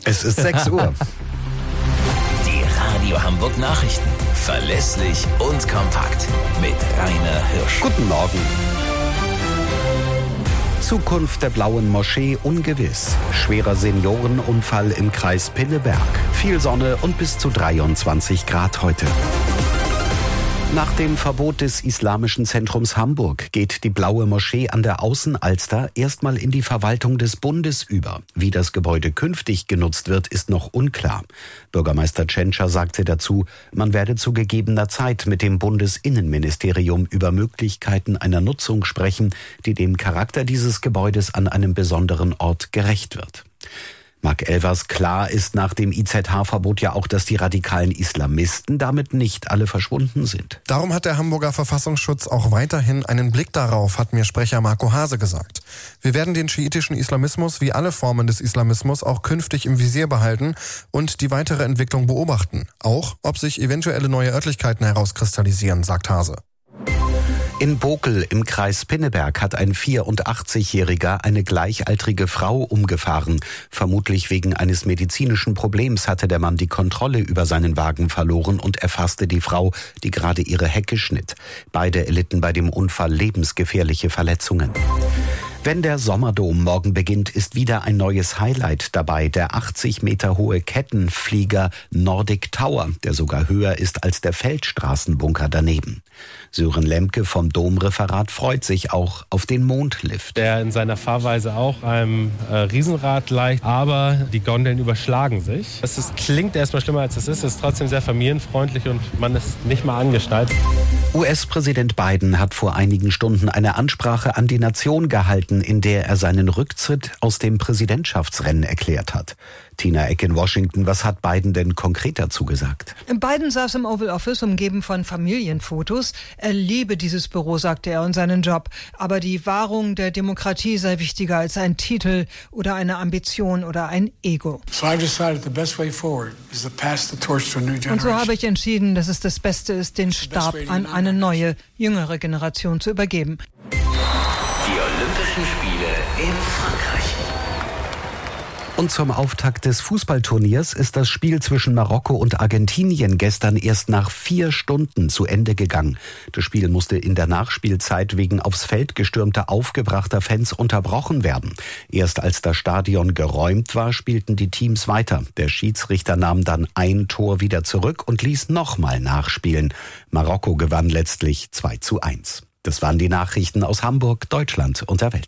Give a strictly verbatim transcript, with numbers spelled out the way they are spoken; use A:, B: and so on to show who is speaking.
A: Es ist sechs Uhr.
B: Die Radio Hamburg Nachrichten. Verlässlich und kompakt. Mit Rainer Hirsch.
A: Guten Morgen. Zukunft der Blauen Moschee ungewiss. Schwerer Seniorenunfall im Kreis Pinneberg. Viel Sonne und bis zu dreiundzwanzig Grad heute. Nach dem Verbot des Islamischen Zentrums Hamburg geht die Blaue Moschee an der Außenalster erstmal in die Verwaltung des Bundes über. Wie das Gebäude künftig genutzt wird, ist noch unklar. Bürgermeister Tschentscher sagte dazu, man werde zu gegebener Zeit mit dem Bundesinnenministerium über Möglichkeiten einer Nutzung sprechen, die dem Charakter dieses Gebäudes an einem besonderen Ort gerecht wird. Marc Elvers, klar ist nach dem I Z H-Verbot ja auch, dass die radikalen Islamisten damit nicht alle verschwunden sind.
C: Darum hat der Hamburger Verfassungsschutz auch weiterhin einen Blick darauf, hat mir Sprecher Marco Hase gesagt. Wir werden den schiitischen Islamismus wie alle Formen des Islamismus auch künftig im Visier behalten und die weitere Entwicklung beobachten. Auch, ob sich eventuelle neue Örtlichkeiten herauskristallisieren, sagt Hase.
A: In Bokel im Kreis Pinneberg hat ein vierundachtzigjähriger eine gleichaltrige Frau umgefahren. Vermutlich wegen eines medizinischen Problems hatte der Mann die Kontrolle über seinen Wagen verloren und erfasste die Frau, die gerade ihre Hecke schnitt. Beide erlitten bei dem Unfall lebensgefährliche Verletzungen. Wenn der Sommerdom morgen beginnt, ist wieder ein neues Highlight dabei. Der achtzig Meter hohe Kettenflieger Nordic Tower, der sogar höher ist als der Feldstraßenbunker daneben. Sören Lemke vom Domreferat freut sich auch auf den Mondlift.
D: Der in seiner Fahrweise auch einem äh, Riesenrad gleicht, aber die Gondeln überschlagen sich. Es ist, klingt erstmal schlimmer als es ist, es ist trotzdem sehr familienfreundlich und man ist nicht mal angeschnallt.
A: U S-Präsident Biden hat vor einigen Stunden eine Ansprache an die Nation gehalten, in der er seinen Rücktritt aus dem Präsidentschaftsrennen erklärt hat. Tina Eck in Washington, was hat Biden denn konkret dazu gesagt?
E: Biden saß im Oval Office, umgeben von Familienfotos. Er liebe dieses Büro, sagte er, und seinen Job. Aber die Wahrung der Demokratie sei wichtiger als ein Titel oder eine Ambition oder ein Ego. Und so habe ich entschieden, dass es das Beste ist, den Stab an eine neue, jüngere Generation zu übergeben.
B: Die Olympischen Spiele in Frankreich.
A: Und zum Auftakt des Fußballturniers ist das Spiel zwischen Marokko und Argentinien gestern erst nach vier Stunden zu Ende gegangen. Das Spiel musste in der Nachspielzeit wegen aufs Feld gestürmter, aufgebrachter Fans unterbrochen werden. Erst als das Stadion geräumt war, spielten die Teams weiter. Der Schiedsrichter nahm dann ein Tor wieder zurück und ließ nochmal nachspielen. Marokko gewann letztlich zwei zu eins. Das waren die Nachrichten aus Hamburg, Deutschland und der Welt.